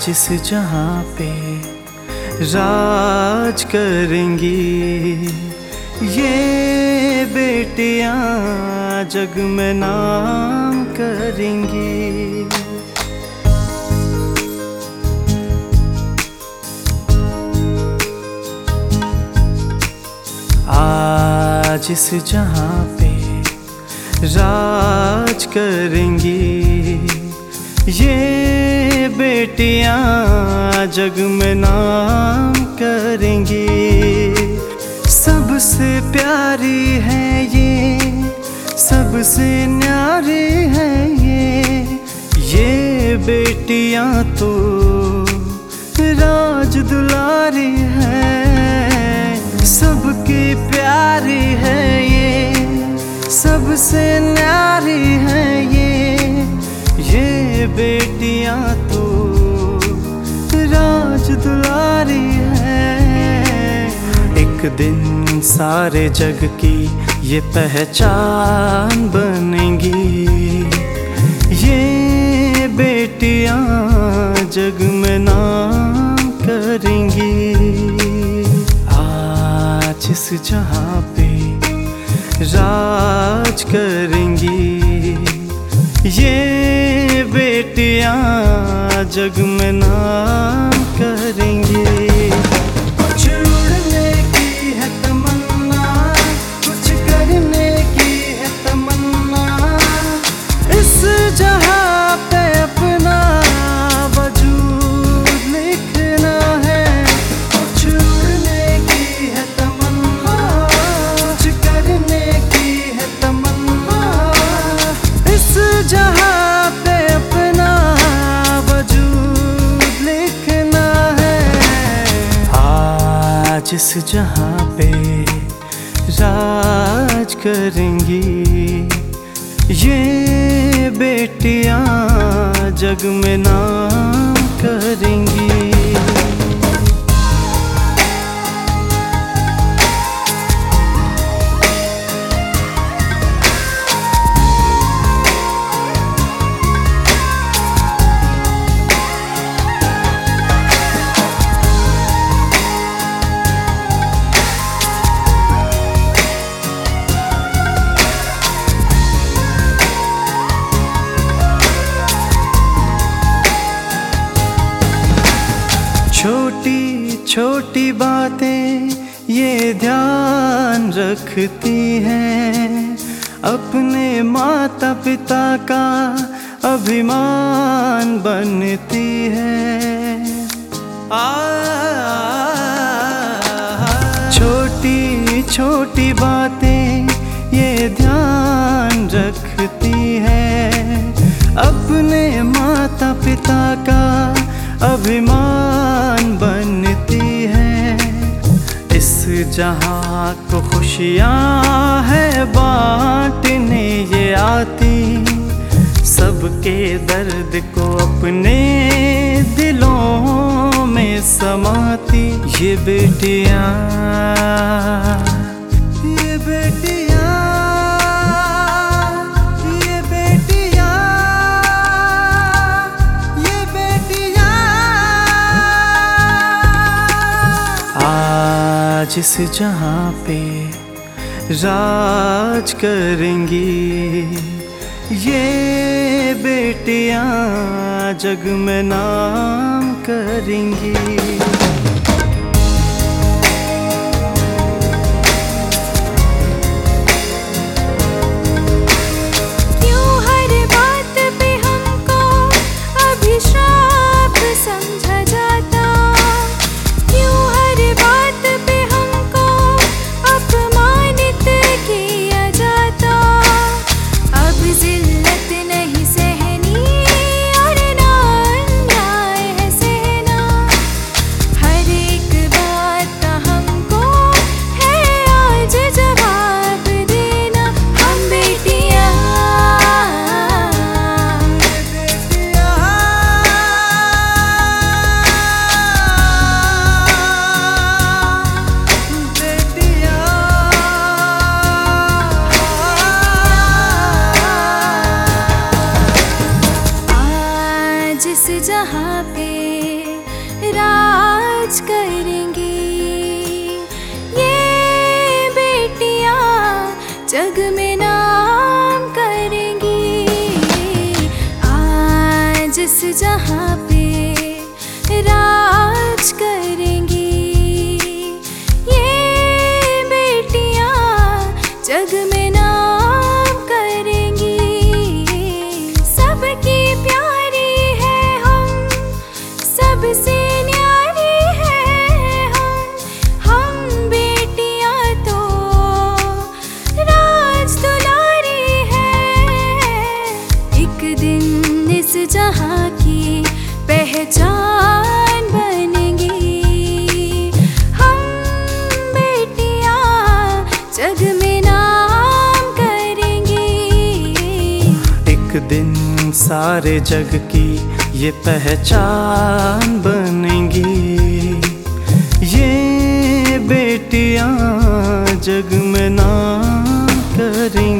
जिस जहां पे राज करेंगी ये बेटियां जग में नाम करेंगी। आज इस जहां पे राज करेंगी ये बेटियां जग में नाम करेंगी। सबसे प्यारी है ये, सबसे न्यारी है ये बेटियां तो राज दुलारी है। सबकी प्यारी है ये, सबसे न्यारी है ये बेटियां तो राज दुलारी है। एक दिन सारे जग की ये पहचान बनेंगी ये बेटियां जग में नाम करेंगी। आज इस जहां पे राज करेंगी ये बेटियां जग में नाम करेंगी। कुछ उड़ने की है तमन्ना, कुछ करने की है तमन्ना, इस जहां पे अपना वजूद लिखना है। कुछ उड़ने की है तमन्ना, कुछ करने की है तमन्ना, इस जहां पे अपना वजूद लिखना है। आज इस जहां पे राज करेंगी ये बेटियां जग में नाम करेंगी। छोटी छोटी बातें ये ध्यान रखती हैं, अपने माता पिता का अभिमान बनती है। छोटी छोटी बातें ये ध्यान रखती हैं, अपने माता पिता का अभिमान बनती है। इस जहां को खुशियां है बांटने ये आती, सबके दर्द को अपने दिलों में समाती ये बेटियां, ये बेटियां, ये बेटियां, ये बेटियां। आज इस जहां पे राज करेंगी ये बेटियां जग में नाम करेंगी। जग में नाम करेंगी। आज इस जहां पे राज करेंगी ये बेटियां, जग में नाम करेंगी। सबकी प्यारी है हम, सबसे न्यारी है हम बेटियां तो राज दुलारी है। एक दिन इस जहां की पहचान बनेंगी हम बेटियां, जग में नाम करेंगी। एक दिन सारे जग की ये पहचान बनेंगी। ये बेटियां जग में नाम करेंगी।